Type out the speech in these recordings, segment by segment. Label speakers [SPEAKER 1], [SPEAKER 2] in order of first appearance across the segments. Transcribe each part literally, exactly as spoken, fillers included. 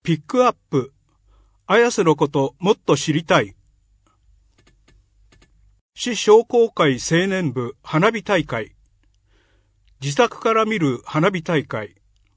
[SPEAKER 1] ピックアップ、綾瀬のこともっと知りたい。市商工会青年部花火大会。自宅から見る花火大会。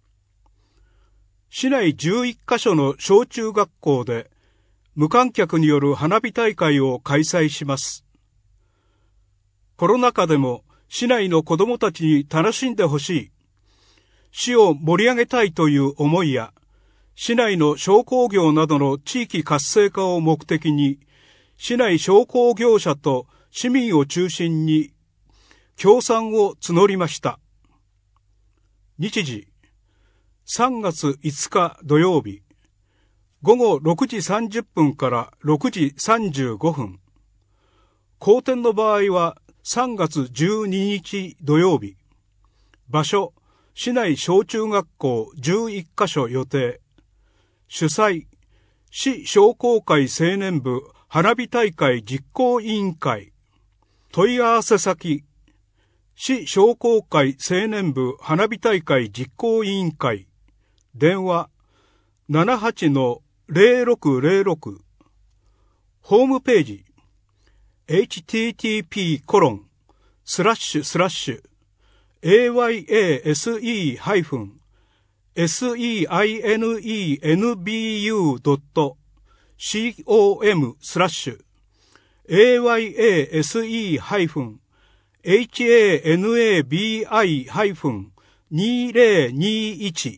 [SPEAKER 1] 市内じゅういっカ所の小中学校で無観客による花火大会を開催します。コロナ禍でも市内の子どもたちに楽しんでほしい、市を盛り上げたいという思いや、市内の商工業などの地域活性化を目的に、市内商工業者と市民を中心に協賛を募りました。日時、さんがついつか土曜日、ごごろくじさんじゅっぷんからろくじさんじゅうごふん。後転の場合はさんがつじゅうににち土曜日。場所、市内小中学校じゅういっカ所予定。主催、市商工会青年部花火大会実行委員会。問い合わせ先、市商工会青年部花火大会実行委員会。電話 ななはちのゼロろくゼロろく。ホームページ エイチティーティーピーコロンスラッシュスラッシュエーワイエーエスイーハイフンエスイーアイエヌイーエヌビーユードットコムスラッシュエーワイエーエスイーハイフンエイチエーエヌエービーアイハイフンにせんにじゅういち。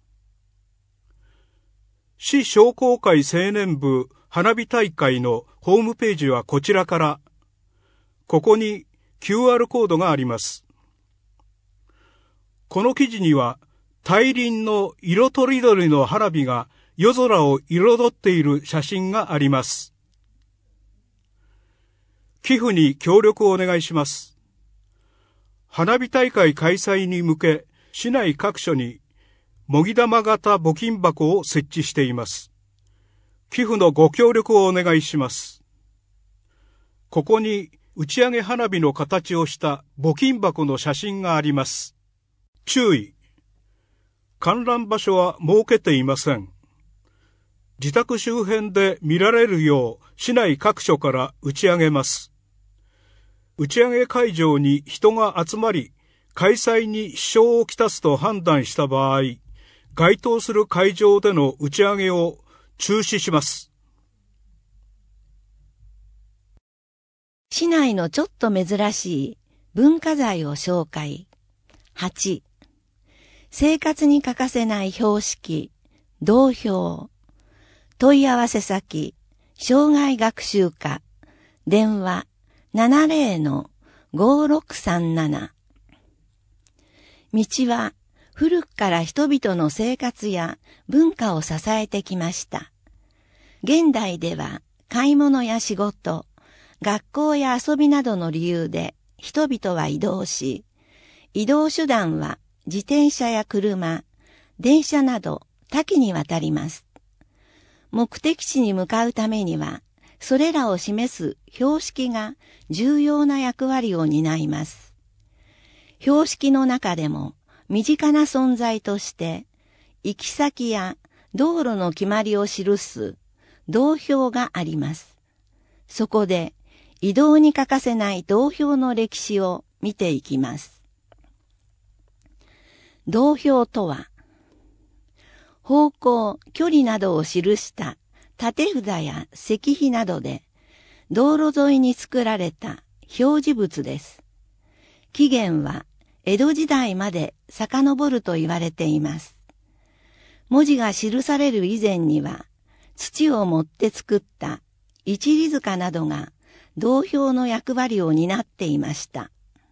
[SPEAKER 1] 市商工会青年部花火大会のホームページはこちらから。ここに キューアール コードがあります。この記事には大輪の色とりどりの花火が夜空を彩っている写真があります。寄付に協力をお願いします。花火大会開催に向け、市内各所に模擬玉型募金箱を設置しています。寄付のご協力をお願いします。ここに打ち上げ花火の形をした募金箱の写真があります。注意。観覧場所は設けていません。自宅周辺で見られるよう市内各所から打ち上げます。打ち上げ会場に人が集まり、開催に支障をきたすと判断した場合、該当する会場での打ち上げを中止します。
[SPEAKER 2] 市内のちょっと珍しい文化財を紹介。はち、生活に欠かせない標識、道標。問い合わせ先、障害学習課。電話 ななゼロのごろくさんなな。道は古くから人々の生活や文化を支えてきました。現代では買い物や仕事、学校や遊びなどの理由で人々は移動し、移動手段は自転車や車、電車など多岐にわたります。目的地に向かうためには、それらを示す標識が重要な役割を担います。標識の中でも身近な存在として、行き先や道路の決まりを記す道標があります。そこで移動に欠かせない道標の歴史を見ていきます。道標とは、方向、距離などを記した立て札や石碑などで道路沿いに作られた表示物です。起源は江戸時代まで遡ると言われています。文字が記される以前には土を盛って作った一里塚などが道標の役割を担っていました。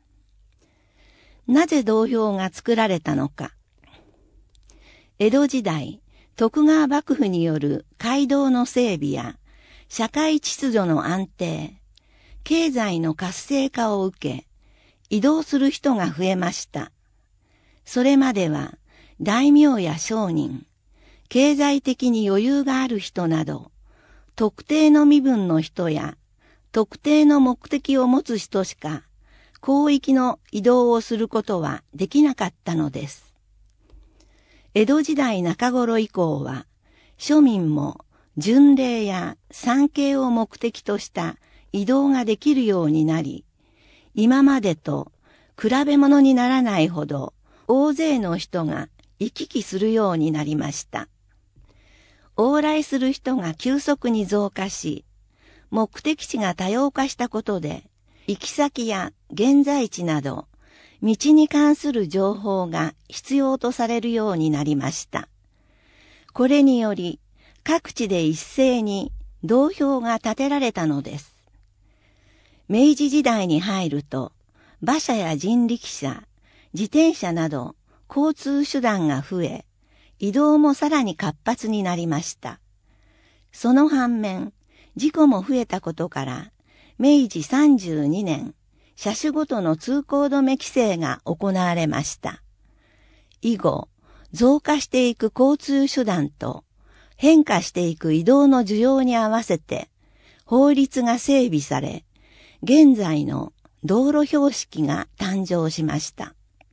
[SPEAKER 2] なぜ道標が作られたのか。江戸時代、徳川幕府による街道の整備や社会秩序の安定、経済の活性化を受け、移動する人が増えました。それまでは大名や商人、経済的に余裕がある人など、特定の身分の人や特定の目的を持つ人しか広域の移動をすることはできなかったのです。江戸時代中頃以降は庶民も巡礼や参詣を目的とした移動ができるようになり、今までと比べ物にならないほど大勢の人が行き来するようになりました。往来する人が急速に増加し、目的地が多様化したことで、行き先や現在地など、道に関する情報が必要とされるようになりました。これにより、各地で一斉に道標が建てられたのです。明治時代に入ると、馬車や人力車、自転車など交通手段が増え、移動もさらに活発になりました。その反面、事故も増えたことから、明治さんじゅうにねん、車種ごとの通行止め規制が行われました。以後、増加していく交通手段と変化していく移動の需要に合わせて、法律が整備され、現在の道路標識が誕生しました。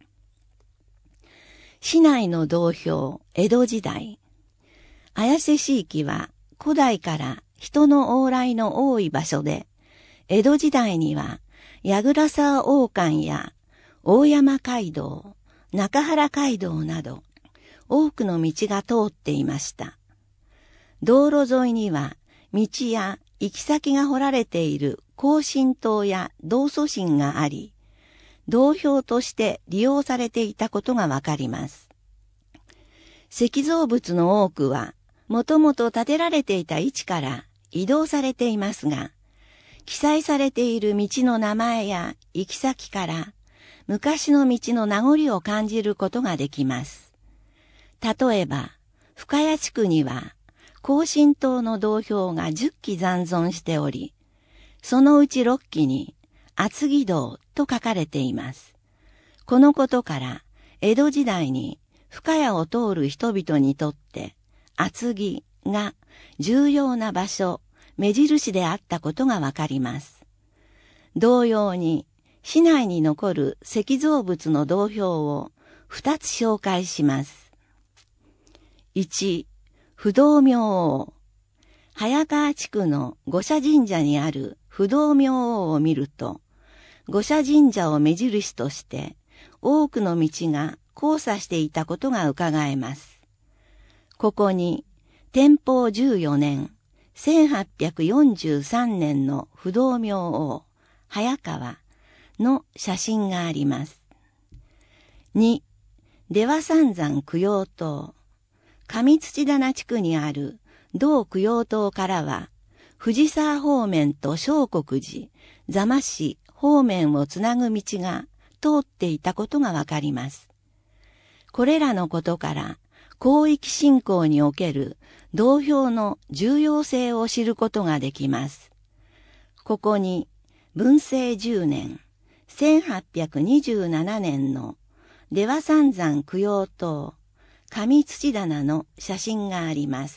[SPEAKER 2] 市内の道標、江戸時代。綾瀬市域は古代から人の往来の多い場所で、江戸時代には矢倉沢大貫や大山街道、中原街道など多くの道が通っていました。道路沿いには道や行き先が掘られている庚申塔や道祖神があり、道標として利用されていたことがわかります。石造物の多くは、もともと建てられていた位置から移動されていますが、記載されている道の名前や行き先から、昔の道の名残を感じることができます。例えば、深谷地区には、庚申塔の道標がじゅっき残存しており、そのうちろっきに、厚木道と書かれています。このことから、江戸時代に深谷を通る人々にとって、厚木が重要な場所、目印であったことがわかります。同様に、市内に残る石造物の道標を二つ紹介します。いち、不動明王。早川地区の五社神社にある不動明王を見ると、五社神社を目印として多くの道が交差していたことが伺えます。ここに天保じゅうよねん、せんはっぴゃくよんじゅうさんねんの不動明王、早川の写真があります。に、出羽三山供養塔。上土棚地区にある同供養塔からは、藤沢方面と聖国寺、座間市方面をつなぐ道が通っていたことがわかります。これらのことから、広域信仰における道標の重要性を知ることができます。ここに、文政じゅうねん、せんはっぴゃくにじゅうななねんの出羽三山供養塔、上土棚の写真があります。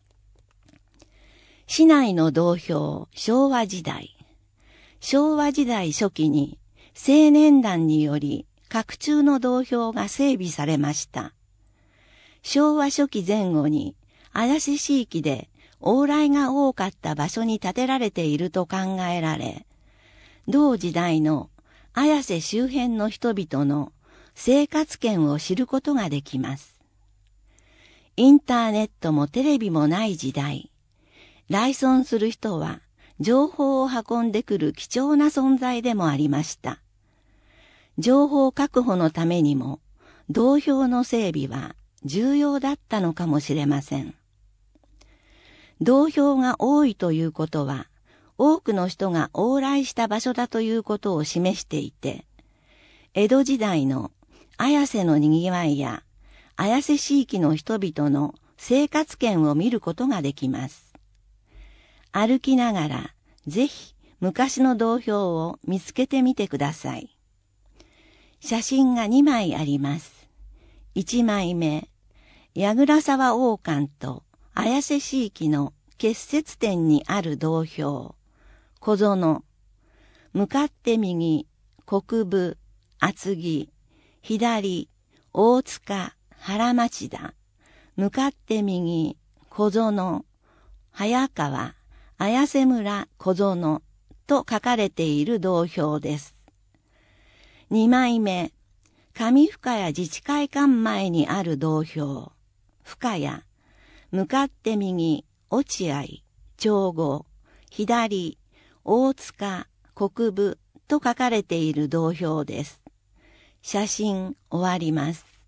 [SPEAKER 2] 市内の道標、昭和時代。昭和時代初期に青年団により各中の道標が整備されました。昭和初期前後に綾瀬市域で往来が多かった場所に建てられていると考えられ、同時代の綾瀬周辺の人々の生活圏を知ることができます。インターネットもテレビもない時代、来村する人は情報を運んでくる貴重な存在でもありました。情報確保のためにも、道標の整備は重要だったのかもしれません。道標が多いということは、多くの人が往来した場所だということを示していて、江戸時代の綾瀬の賑わいや、綾瀬市域の人々の生活圏を見ることができます。歩きながら、ぜひ昔の道標を見つけてみてください。写真がにまいあります。いちまいめ、矢倉沢大貫と綾瀬市域の結節点にある道標、小園、向かって右、国分、厚木、左、大塚、原町田、向かって右、 小園、早川、綾瀬村小園と書かれている道標です。にまいめ、上深谷自治会館前にある道標、深谷、向かって右、落合、長後、左、大塚、国分と書かれている道標です。写真終わります。